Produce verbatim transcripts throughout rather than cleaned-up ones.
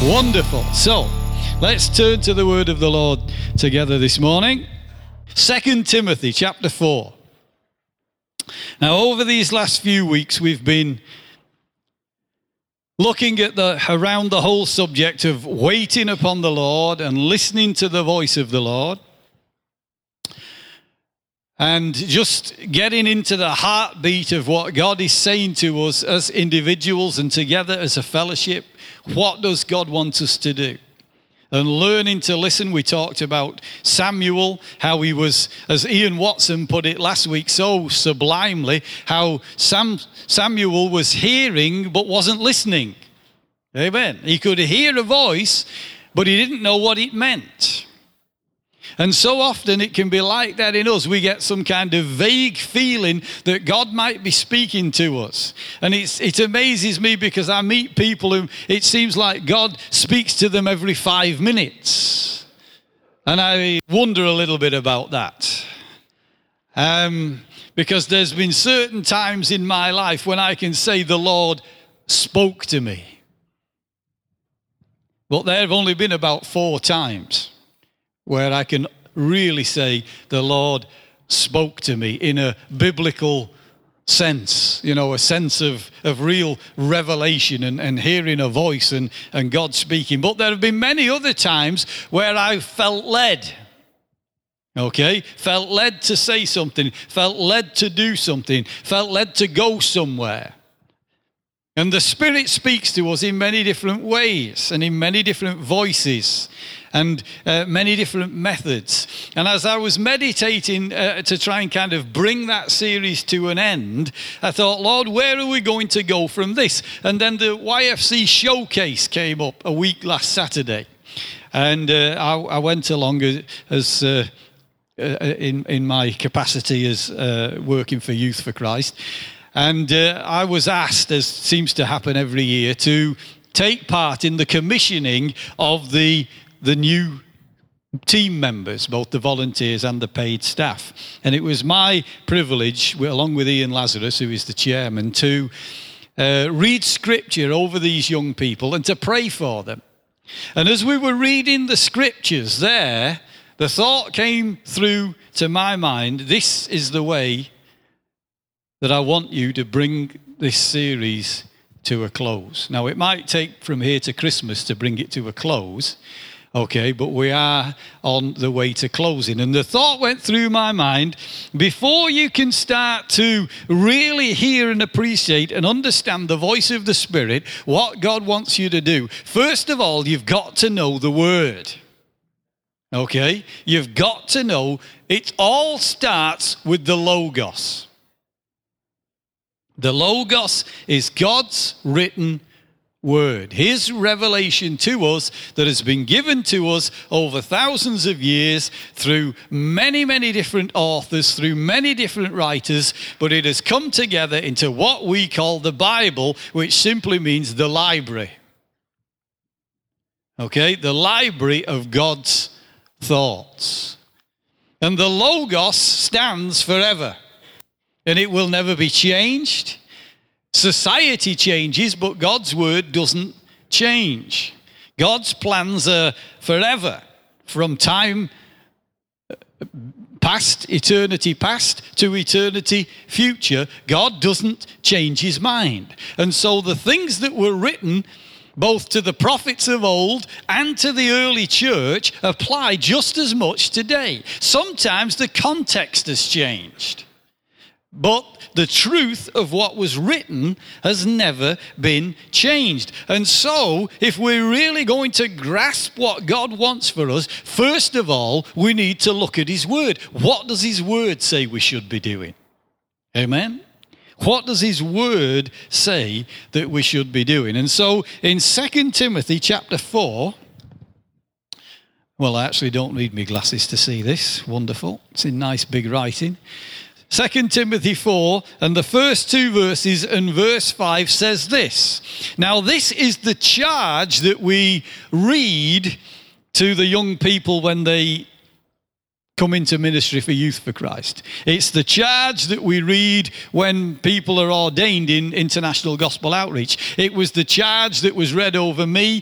Wonderful. So, let's turn to the word of the Lord together this morning. Second Timothy chapter four. Now, over these last few weeks, we've been looking at the around the whole subject of waiting upon the Lord and listening to the voice of the Lord. And just getting into the heartbeat of what God is saying to us as individuals and together as a fellowship. What does God want us to do? And learning to listen. We talked about Samuel, how he was, as Ian Watson put it last week so sublimely, how Sam, Samuel was hearing but wasn't listening. Amen. He could hear a voice, but he didn't know what it meant. And so often it can be like that in us. We get some kind of vague feeling that God might be speaking to us. And it's, it amazes me because I meet people who it seems like God speaks to them every five minutes. And I wonder a little bit about that. Um, because there's been certain times in my life when I can say the Lord spoke to me. But there have only been about four times where I can really say the Lord spoke to me in a biblical sense, you know, a sense of, of real revelation and, and hearing a voice and, and God speaking. But there have been many other times where I felt led, okay, felt led to say something, felt led to do something, felt led to go somewhere. And the Spirit speaks to us in many different ways and in many different voices and uh, many different methods. And as I was meditating uh, to try and kind of bring that series to an end, I thought, Lord, where are we going to go from this? And then the Y F C showcase came up a week last Saturday. And uh, I, I went along as uh, uh, in, in my capacity as uh, working for Youth for Christ. And uh, I was asked, as seems to happen every year, to take part in the commissioning of the, the new team members, both the volunteers and the paid staff. And it was my privilege, along with Ian Lazarus, who is the chairman, to uh, read scripture over these young people and to pray for them. And as we were reading the scriptures there, the thought came through to my mind, this is the way that I want you to bring this series to a close. Now, it might take from here to Christmas to bring it to a close, okay, but we are on the way to closing. And the thought went through my mind, before you can start to really hear and appreciate and understand the voice of the Spirit, what God wants you to do, first of all, you've got to know the Word. Okay? You've got to know it all starts with the Logos. The Logos is God's written word, his revelation to us that has been given to us over thousands of years through many, many different authors, through many different writers, but it has come together into what we call the Bible, which simply means the library. Okay, the library of God's thoughts. And the Logos stands forever. And it will never be changed. Society changes, but God's word doesn't change. God's plans are forever, from time past, eternity past, to eternity future. God doesn't change his mind. And so the things that were written both to the prophets of old and to the early church apply just as much today. Sometimes the context has changed. But the truth of what was written has never been changed. And so, if we're really going to grasp what God wants for us, first of all, we need to look at his word. What does his word say we should be doing? Amen? What does his word say that we should be doing? And so, in Second Timothy chapter four, well, I actually don't need my glasses to see this. Wonderful. It's in nice big writing. Second Timothy four, and the first two verses and verse five says this. Now, this is the charge that we read to the young people when they come into ministry for Youth for Christ. It's the charge that we read when people are ordained in international gospel outreach. It was the charge that was read over me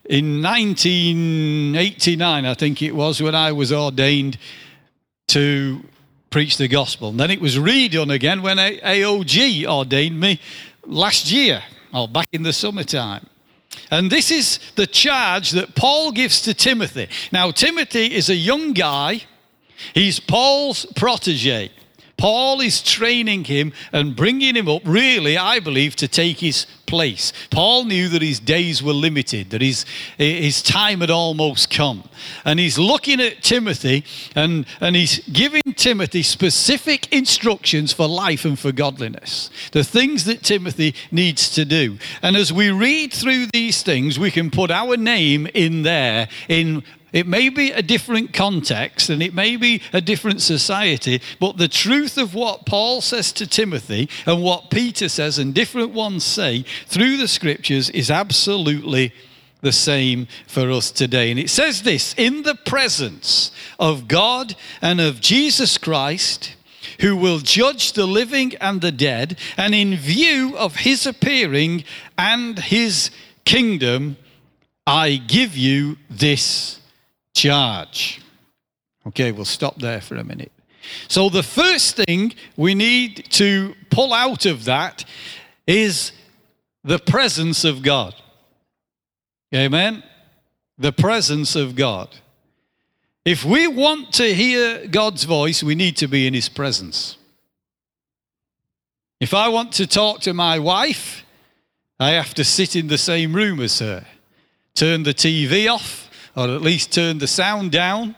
in nineteen eighty-nine, I think it was, when I was ordained to preach the gospel. And then it was redone again when A O G ordained me last year, or back in the summertime. And this is the charge that Paul gives to Timothy. Now, Timothy is a young guy. He's Paul's protege. Paul is training him and bringing him up, really, I believe, to take his place. Paul knew that his days were limited, that his, his time had almost come. And he's looking at Timothy, and, and he's giving Timothy specific instructions for life and for godliness, the things that Timothy needs to do. And as we read through these things, we can put our name in there in It may be a different context and it may be a different society, but the truth of what Paul says to Timothy and what Peter says and different ones say through the scriptures is absolutely the same for us today. And it says this: in the presence of God and of Jesus Christ, who will judge the living and the dead, and in view of his appearing and his kingdom, I give you this charge. Okay, we'll stop there for a minute. So the first thing we need to pull out of that is the presence of God. Amen? The presence of God. If we want to hear God's voice, we need to be in his presence. If I want to talk to my wife, I have to sit in the same room as her, turn the T V off, or at least turn the sound down.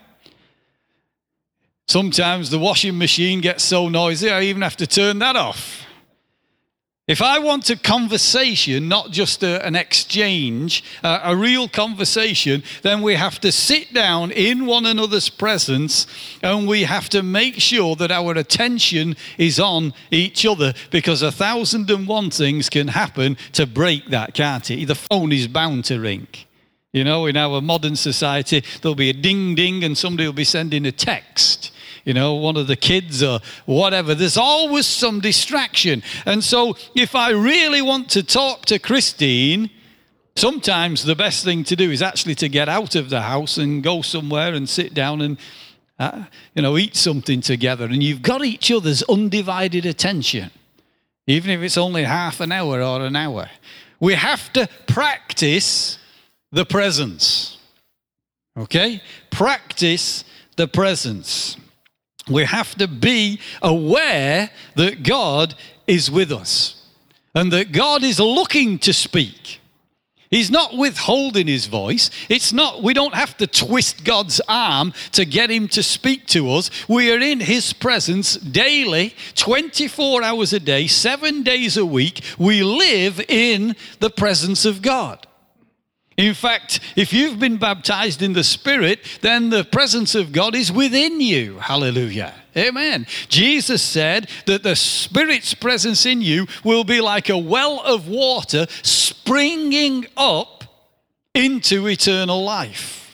Sometimes the washing machine gets so noisy, I even have to turn that off. If I want a conversation, not just a, an exchange, a, a real conversation, then we have to sit down in one another's presence, and we have to make sure that our attention is on each other, because a thousand and one things can happen to break that, can't it? The phone is bound to ring. You know, in our modern society, there'll be a ding ding and somebody will be sending a text. You know, one of the kids or whatever. There's always some distraction. And so if I really want to talk to Christine, sometimes the best thing to do is actually to get out of the house and go somewhere and sit down and, uh, you know, eat something together. And you've got each other's undivided attention, even if it's only half an hour or an hour. We have to practice the presence. Okay? Practice the presence. We have to be aware that God is with us and that God is looking to speak. He's not withholding his voice. It's not, we don't have to twist God's arm to get him to speak to us. We are in his presence daily, twenty-four hours a day, seven days a week. We live in the presence of God. In fact, if you've been baptized in the Spirit, then the presence of God is within you. Hallelujah. Amen. Jesus said that the Spirit's presence in you will be like a well of water springing up into eternal life.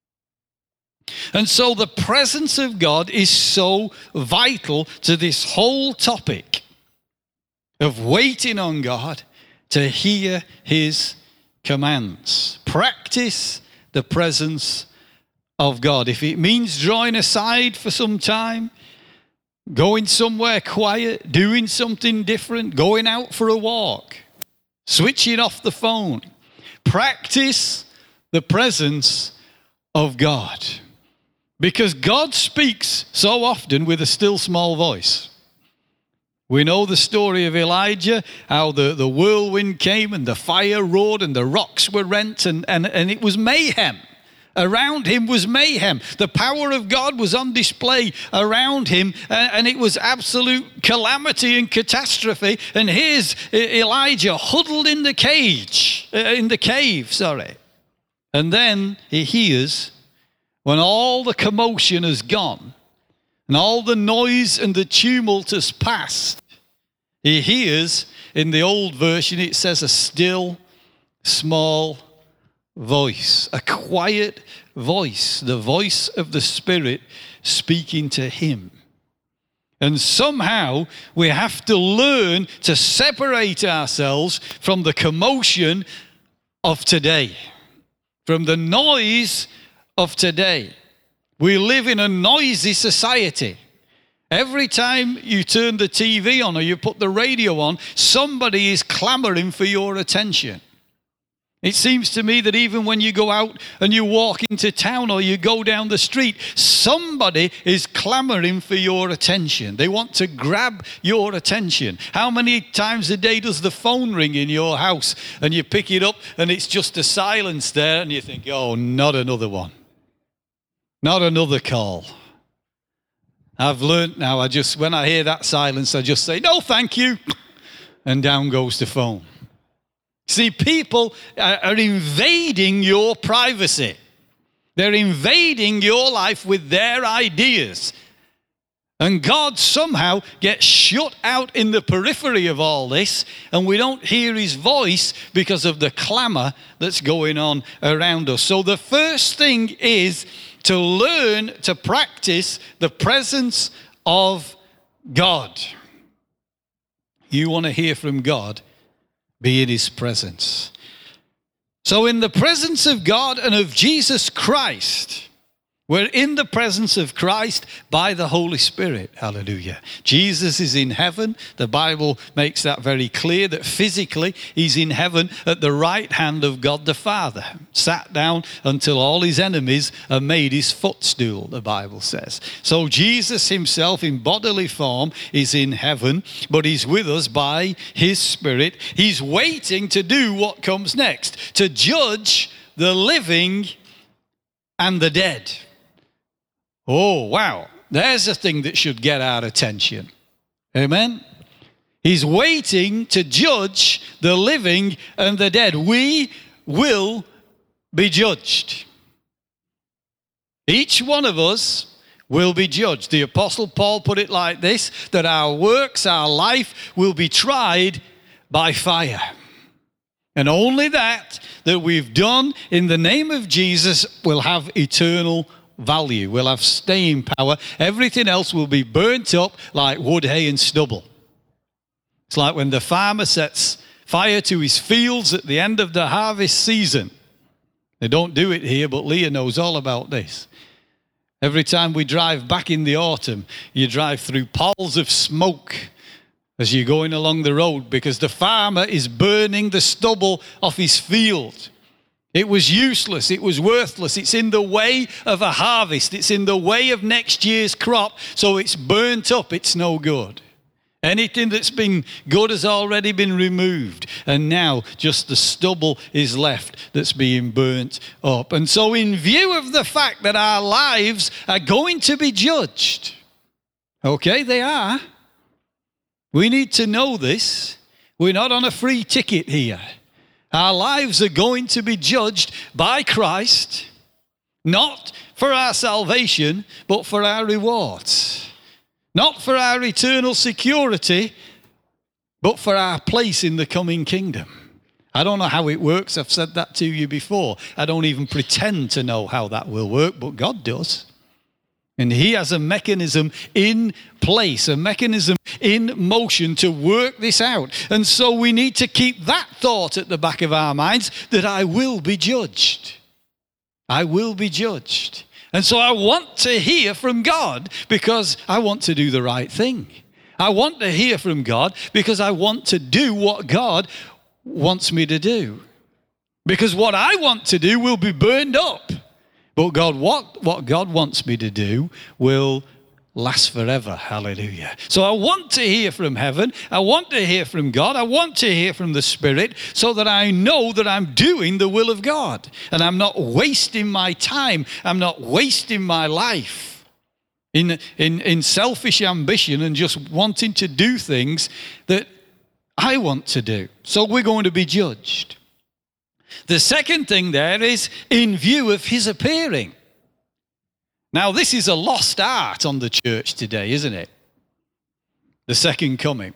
And so the presence of God is so vital to this whole topic of waiting on God to hear his commands. Practice the presence of God. If it means drawing aside for some time, going somewhere quiet, doing something different, going out for a walk, switching off the phone, practice the presence of God. Because God speaks so often with a still small voice. We know the story of Elijah, how the, the whirlwind came and the fire roared and the rocks were rent and, and, and it was mayhem. Around him was mayhem. The power of God was on display around him, and, and it was absolute calamity and catastrophe. And here's Elijah huddled in the cage, uh, in the cave, sorry. And then he hears, when all the commotion has gone, and all the noise and the tumult has passed, he hears, in the old version, it says a still, small voice, a quiet voice, the voice of the Spirit speaking to him. And somehow we have to learn to separate ourselves from the commotion of today, from the noise of today. We live in a noisy society. Every time you turn the T V on or you put the radio on, somebody is clamoring for your attention. It seems to me that even when you go out and you walk into town or you go down the street, somebody is clamoring for your attention. They want to grab your attention. How many times a day does the phone ring in your house and you pick it up and it's just a silence there and you think, oh, not another one. Not another call. I've learnt now, I just, when I hear that silence, I just say, no, thank you. And down goes the phone. See, people are invading your privacy. They're invading your life with their ideas. And God somehow gets shut out in the periphery of all this, and we don't hear his voice because of the clamor that's going on around us. So the first thing is to learn to practice the presence of God. You want to hear from God? Be in his presence. So in the presence of God and of Jesus Christ, we're in the presence of Christ by the Holy Spirit. Hallelujah. Jesus is in heaven. The Bible makes that very clear that physically he's in heaven at the right hand of God the Father. Sat down until all his enemies are made his footstool, the Bible says. So Jesus himself in bodily form is in heaven, but he's with us by his Spirit. He's waiting to do what comes next, to judge the living and the dead. Oh, wow. There's a thing that should get our attention. Amen? He's waiting to judge the living and the dead. We will be judged. Each one of us will be judged. The Apostle Paul put it like this, that our works, our life will be tried by fire. And only that that we've done in the name of Jesus will have eternal value, will have staying power. Everything else will be burnt up like wood, hay, and stubble. It's like when the farmer sets fire to his fields at the end of the harvest season. They don't do it here, but Leah knows all about this. Every time we drive back in the autumn, you drive through piles of smoke as you're going along the road because the farmer is burning the stubble off his field. It was useless. It was worthless. It's in the way of a harvest. It's in the way of next year's crop. So it's burnt up. It's no good. Anything that's been good has already been removed. And now just the stubble is left that's being burnt up. And so in view of the fact that our lives are going to be judged, okay, they are. We need to know this. We're not on a free ticket here. Our lives are going to be judged by Christ, not for our salvation, but for our rewards. Not for our eternal security, but for our place in the coming kingdom. I don't know how it works. I've said that to you before. I don't even pretend to know how that will work, but God does. And he has a mechanism in place, a mechanism in motion to work this out. And so we need to keep that thought at the back of our minds that I will be judged. I will be judged. And so I want to hear from God because I want to do the right thing. I want to hear from God because I want to do what God wants me to do. Because what I want to do will be burned up. But God, what, what God wants me to do will last forever. Hallelujah. So I want to hear from heaven. I want to hear from God. I want to hear from the Spirit so that I know that I'm doing the will of God. And I'm not wasting my time. I'm not wasting my life in, in, in selfish ambition and just wanting to do things that I want to do. So we're going to be judged. The second thing there is in view of his appearing. Now, this is a lost art on the church today, isn't it? The second coming.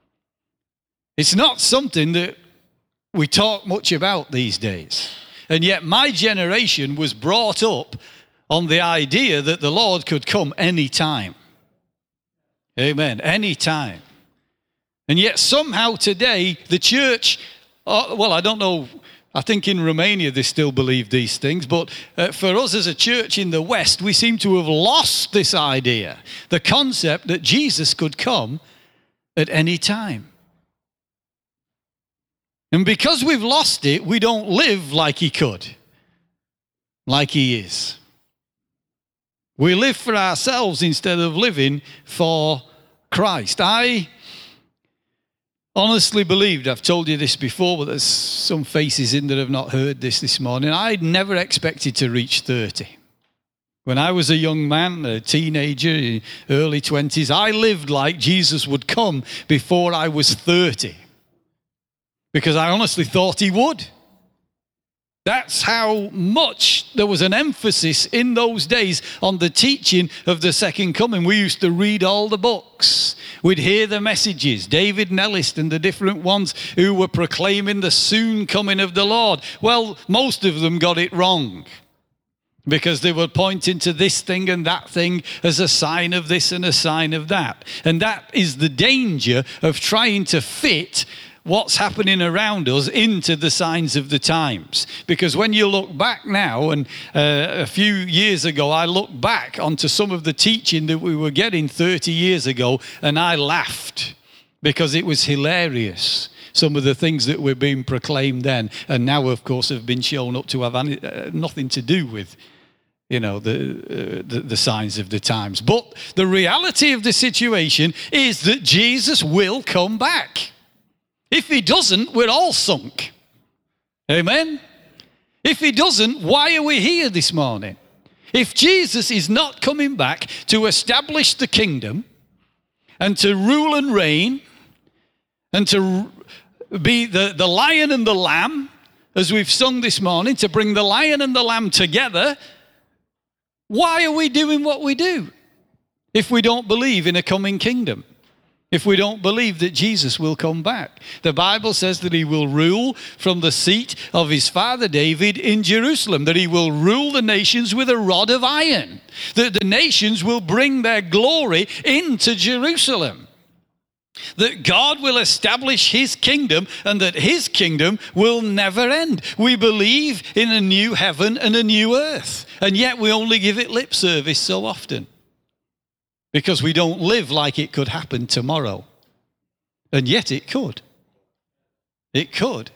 It's not something that we talk much about these days. And yet my generation was brought up on the idea that the Lord could come any time. Amen. Any time. And yet somehow today the church, oh, well, I don't know I think in Romania they still believe these things, but uh, for us as a church in the West, we seem to have lost this idea, the concept that Jesus could come at any time. And because we've lost it, we don't live like he could, like he is. We live for ourselves instead of living for Christ. I honestly believed, I've told you this before, but there's some faces in that have not heard this this morning. I'd never expected to reach thirty. When I was a young man, a teenager, early twenties, I lived like Jesus would come before I was thirty. Because I honestly thought he would. That's how much there was an emphasis in those days on the teaching of the second coming. We used to read all the books. We'd hear the messages, David Nellis and the different ones who were proclaiming the soon coming of the Lord. Well, most of them got it wrong because they were pointing to this thing and that thing as a sign of this and a sign of that. And that is the danger of trying to fit what's happening around us into the signs of the times. Because when you look back now, and uh, a few years ago, I look back onto some of the teaching that we were getting thirty years ago, and I laughed because it was hilarious. Some of the things that were being proclaimed then, and now, of course, have been shown up to have any, uh, nothing to do with, you know, the, uh, the the signs of the times. But the reality of the situation is that Jesus will come back. If he doesn't, we're all sunk. Amen? If he doesn't, why are we here this morning? If Jesus is not coming back to establish the kingdom and to rule and reign and to be the, the lion and the lamb, as we've sung this morning, to bring the lion and the lamb together, why are we doing what we do if we don't believe in a coming kingdom? If we don't believe that Jesus will come back. The Bible says that he will rule from the seat of his father David in Jerusalem, that he will rule the nations with a rod of iron, that the nations will bring their glory into Jerusalem, that God will establish his kingdom and that his kingdom will never end. We believe in a new heaven and a new earth, and yet we only give it lip service so often. Because we don't live like it could happen tomorrow. And yet it could. It could.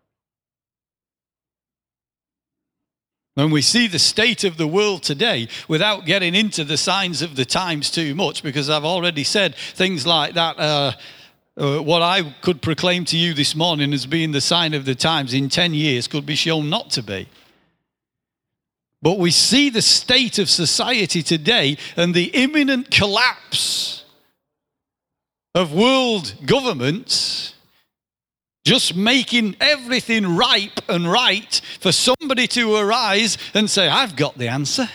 When we see the state of the world today, without getting into the signs of the times too much, because I've already said things like that, uh, uh, what I could proclaim to you this morning as being the sign of the times in ten years could be shown not to be. But we see the state of society today and the imminent collapse of world governments just making everything ripe and right for somebody to arise and say, I've got the answer.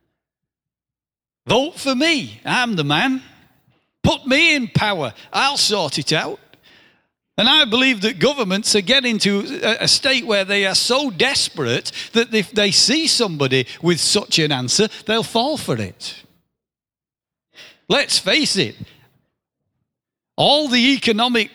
Vote for me. I'm the man. Put me in power. I'll sort it out. And I believe that governments are getting to a state where they are so desperate that if they see somebody with such an answer, they'll fall for it. Let's face it, all the economic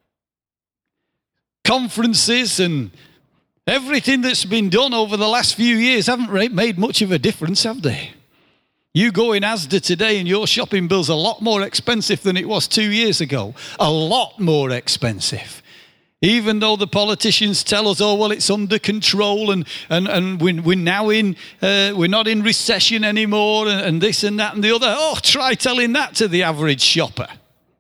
conferences and everything that's been done over the last few years haven't made much of a difference, have they? You go in Asda today and your shopping bill's a lot more expensive than it was two years ago. A lot more expensive. Even though the politicians tell us, oh, well, it's under control and, and, and we're, we're now in, uh, we're not in recession anymore and, and this and that and the other. Oh, try telling that to the average shopper.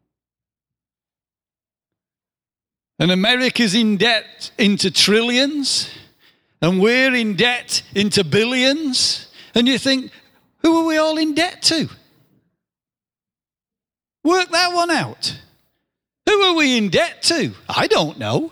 And America's in debt into trillions and we're in debt into billions. And you think, who are we all in debt to? Work that one out. Who are we in debt to? I don't know.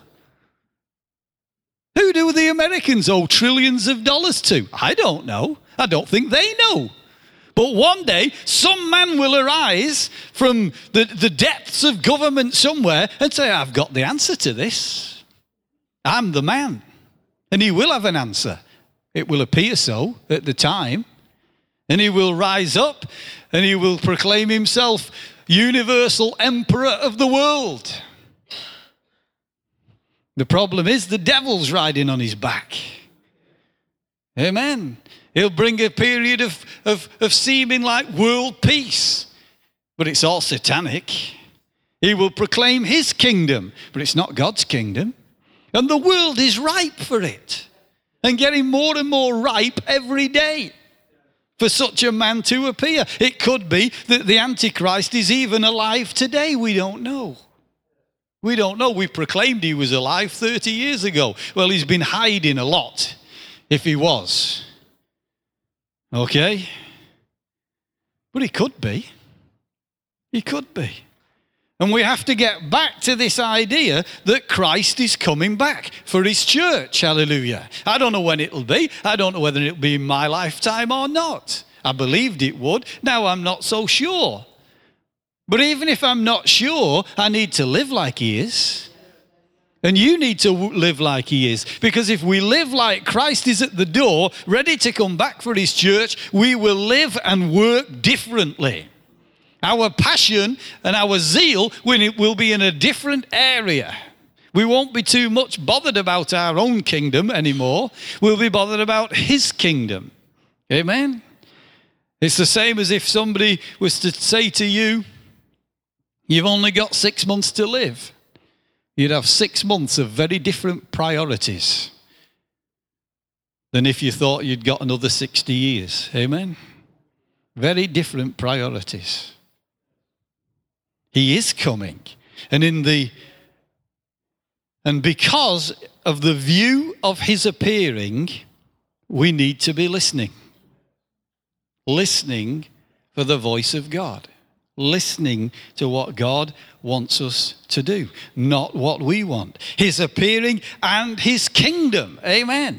Who do the Americans owe trillions of dollars to? I don't know. I don't think they know. But one day, some man will arise from the, the depths of government somewhere and say, I've got the answer to this. I'm the man. And he will have an answer. It will appear so at the time. And he will rise up and he will proclaim himself universal emperor of the world. The problem is the devil's riding on his back. Amen. He'll bring a period of, of, of seeming like world peace, but it's all satanic. He will proclaim his kingdom, but it's not God's kingdom. And the world is ripe for it, and getting more and more ripe every day for such a man to appear. It could be that the Antichrist is even alive today. We don't know. We don't know. We proclaimed he was alive thirty years ago. Well, he's been hiding a lot, if he was. Okay? But he could be. He could be. And we have to get back to this idea that Christ is coming back for his church. Hallelujah. I don't know when it'll be. I don't know whether it'll be in my lifetime or not. I believed it would. Now I'm not so sure. But even if I'm not sure, I need to live like he is. And you need to live like he is. Because if we live like Christ is at the door, ready to come back for his church, we will live and work differently. Our passion and our zeal will be in a different area. We won't be too much bothered about our own kingdom anymore. We'll be bothered about his kingdom. Amen? It's the same as if somebody was to say to you, you've only got six months to live. You'd have six months of very different priorities than if you thought you'd got another sixty years. Amen? Very different priorities. He is coming. And in the and because of the view of his appearing, we need to be listening. Listening for the voice of God. Listening to what God wants us to do, not what we want. His appearing and his kingdom. Amen.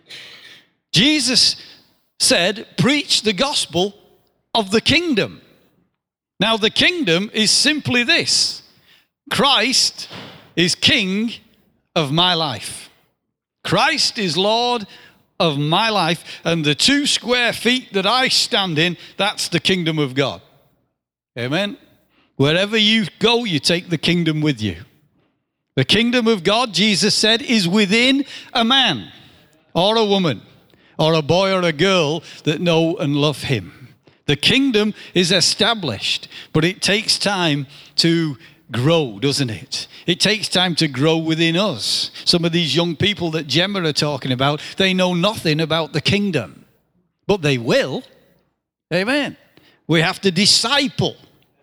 Jesus said, preach the gospel of the kingdom. Now, the kingdom is simply this. Christ is king of my life. Christ is Lord of my life. And the two square feet that I stand in, that's the kingdom of God. Amen. Wherever you go, you take the kingdom with you. The kingdom of God, Jesus said, is within a man or a woman or a boy or a girl that know and love him. The kingdom is established, but it takes time to grow, doesn't it? It takes time to grow within us. Some of these young people that Gemma are talking about, they know nothing about the kingdom, but they will. Amen. We have to disciple.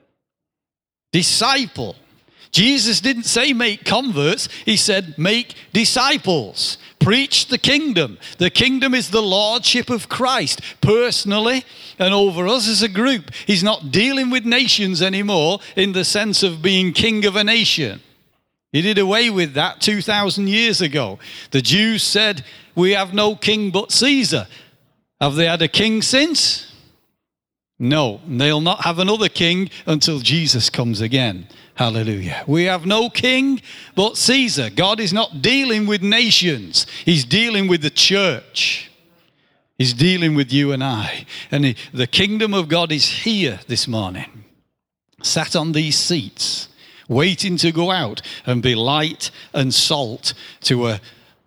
Disciple. Jesus didn't say make converts. He said make disciples. Preach the kingdom. The kingdom is the lordship of Christ personally and over us as a group. He's not dealing with nations anymore in the sense of being king of a nation. He did away with that two thousand years ago. The Jews said, we have no king but Caesar. Have they had a king since? No, they'll not have another king until Jesus comes again. Hallelujah. We have no king but Caesar. God is not dealing with nations. He's dealing with the church. He's dealing with you and I. And he, the kingdom of God is here this morning, sat on these seats, waiting to go out and be light and salt to a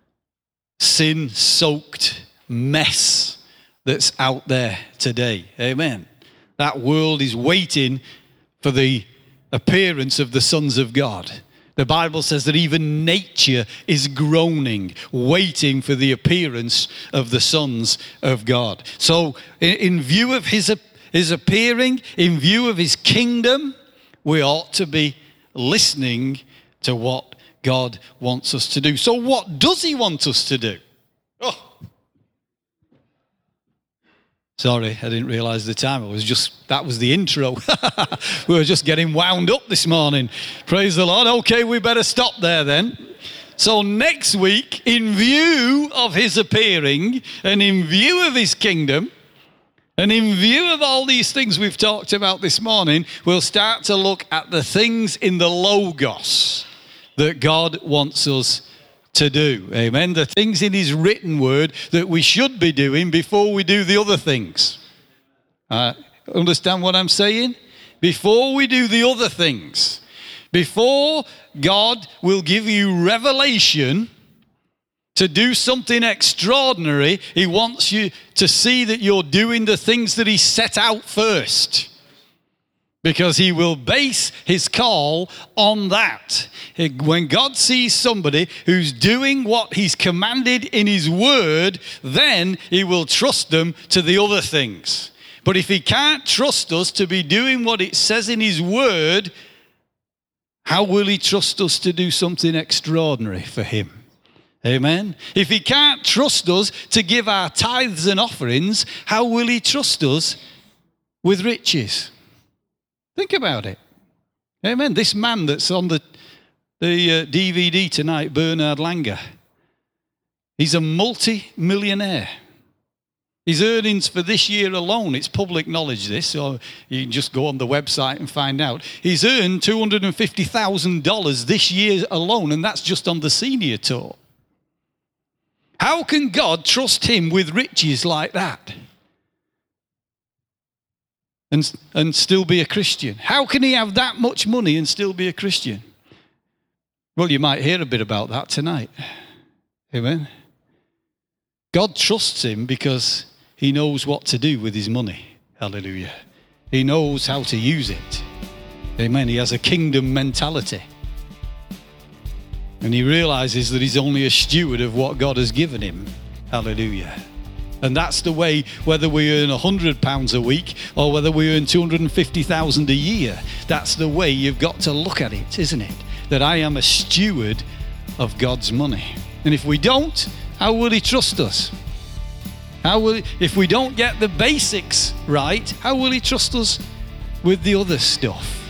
sin-soaked mess that's out there today. Amen. That world is waiting for the appearance of the sons of God. The Bible says that even nature is groaning, waiting for the appearance of the sons of God. So in, in view of his, his appearing, in view of his kingdom, we ought to be listening to what God wants us to do. So what does he want us to do? Oh. Sorry, I didn't realize the time. It was just, that was the intro. We were just getting wound up this morning. Praise the Lord. Okay, we better stop there then. So next week, in view of his appearing and in view of his kingdom and in view of all these things we've talked about this morning, we'll start to look at the things in the Logos that God wants us to do. Amen. The things in his written word that we should be doing before we do the other things. Uh, understand what I'm saying? Before we do the other things. Before God will give you revelation to do something extraordinary, he wants you to see that you're doing the things that he set out first. Because he will base his call on that. When God sees somebody who's doing what he's commanded in his word, then he will trust them to the other things. But if he can't trust us to be doing what it says in his word, how will he trust us to do something extraordinary for him? Amen. If he can't trust us to give our tithes and offerings, how will he trust us with riches? Think about it. Amen. This man that's on the, the uh, D V D tonight, Bernard Langer, he's a multi-millionaire. His earnings for this year alone, it's public knowledge this, so you can just go on the website and find out. He's earned two hundred fifty thousand dollars this year alone, and that's just on the senior tour. How can God trust him with riches like that? And, and still be a Christian? How can he have that much money and still be a Christian? Well, you might hear a bit about that tonight. Amen. God trusts him because he knows what to do with his money. Hallelujah. He knows how to use it. Amen. He has a kingdom mentality. And he realizes that he's only a steward of what God has given him. Hallelujah. And that's the way, whether we earn one hundred pounds a week or whether we earn two hundred fifty thousand a year, that's the way you've got to look at it, isn't it? That I am a steward of God's money. And if we don't, how will he trust us? How will he, if we don't get the basics right, how will he trust us with the other stuff?